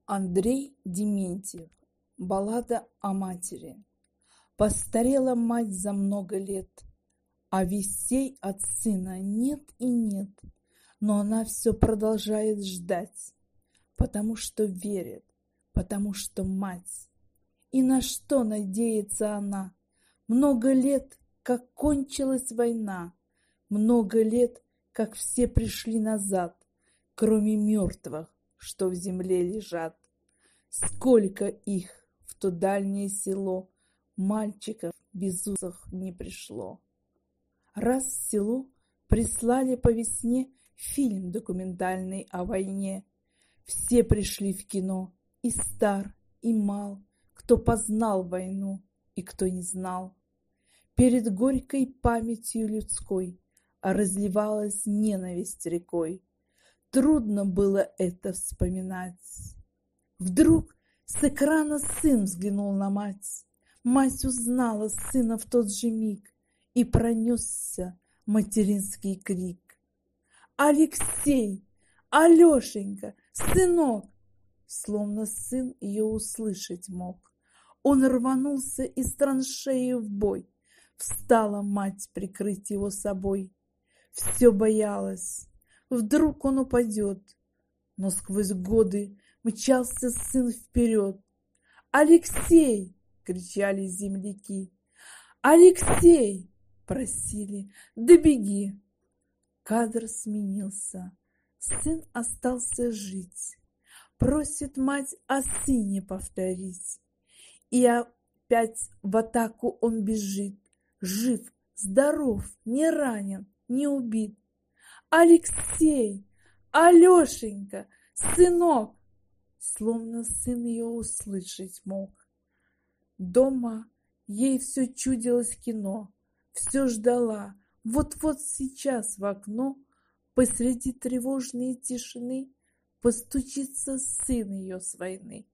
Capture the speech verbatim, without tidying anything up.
Андрей Дементьев. Баллада о матери. Постарела мать за много лет, а вестей от сына нет и нет, но она все продолжает ждать, потому что верит, потому что мать. И на что надеется она? Много лет, как кончилась война, много лет, как все пришли назад, кроме мертвых, что в земле лежат. Сколько их в то дальнее село, мальчиков безусых не пришло. Раз в село прислали по весне фильм документальный о войне. Все пришли в кино, и стар, и мал, кто познал войну и кто не знал. Перед горькой памятью людской разливалась ненависть рекой. Трудно было это вспоминать. Вдруг с экрана сын взглянул на мать. Мать узнала сына в тот же миг, и пронесся материнский крик. «Алексей! Алешенька! Сынок!» Словно сын ее услышать мог. Он рванулся из траншеи в бой. Встала мать прикрыть его собой. Все боялась. Вдруг он упадет. Но сквозь годы мчался сын вперед. «Алексей!» — кричали земляки. «Алексей!» — просили. «Да беги!» Кадр сменился. Сын остался жить. Просит мать о сыне повторить. И опять в атаку он бежит. Жив, здоров, не ранен, не убит. «Алексей! Алешенька! Сынок!» Словно сын ее услышать мог. Дома ей все чудилось кино. Все ждала. Вот-вот сейчас в окно посреди тревожной тишины постучится сын ее с войны.